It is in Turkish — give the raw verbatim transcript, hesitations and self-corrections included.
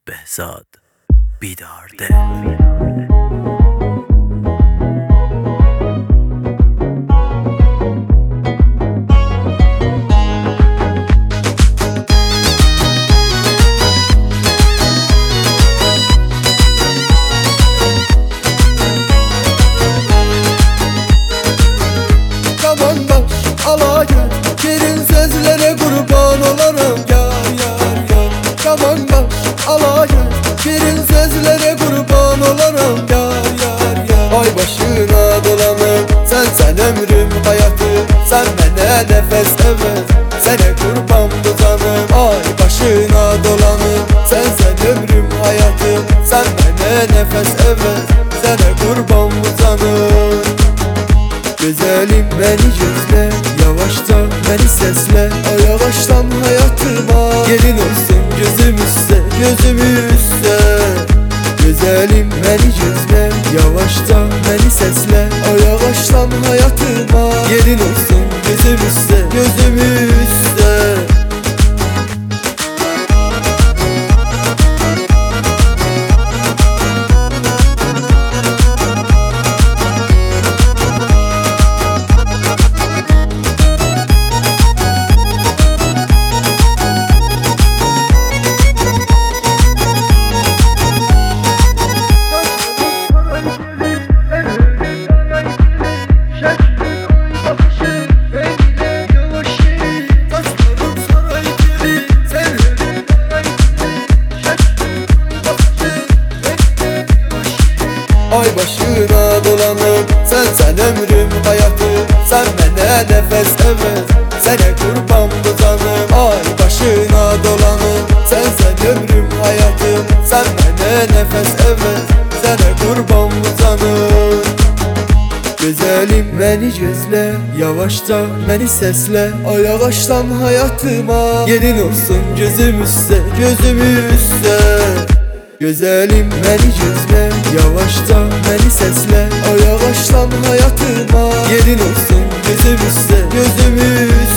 Behzad Bidarde. Kaman baş ala gel, şirin sözlere kurban olarım yar yar yar. Kaman baş ala gel, şirin sözlere kurban olarım yar yar yar. Ay başına dolanım, sen sen ömrüm hayatım, sen bana nefes ömür, sana kurban bu canım. Ay başına dolanım, sen sen ömrüm hayatım, sen bana nefes ömür, sana kurban bu canım. Güzelim beni gözle, yavaşta beni sesle, o yavaştan hayatıma gelin olsun gözüm üstte, gözüm üstte. Güzelim beni gözle, yavaşta beni sesle, o yavaştan hayatıma gelin olsun gözüm üstte, gözüm üstte. Ay başına dolanım, sen sen ömrüm hayatım, sen bana nefes ömür, sana kurban bu canım. Ay başına dolanım, sen sen ömrüm hayatım, sen bana nefes ömür, sana kurban bu canım. Güzelim beni gözle, yavaşta beni sesle, o yavaştan hayatıma gelin olsun gözüm üstte, gözüm üstte. Güzelim beni gözle, yavaşta beni sesle, o yavaştan hayatıma gelin olsun gözüm üstte, gözüm üstte.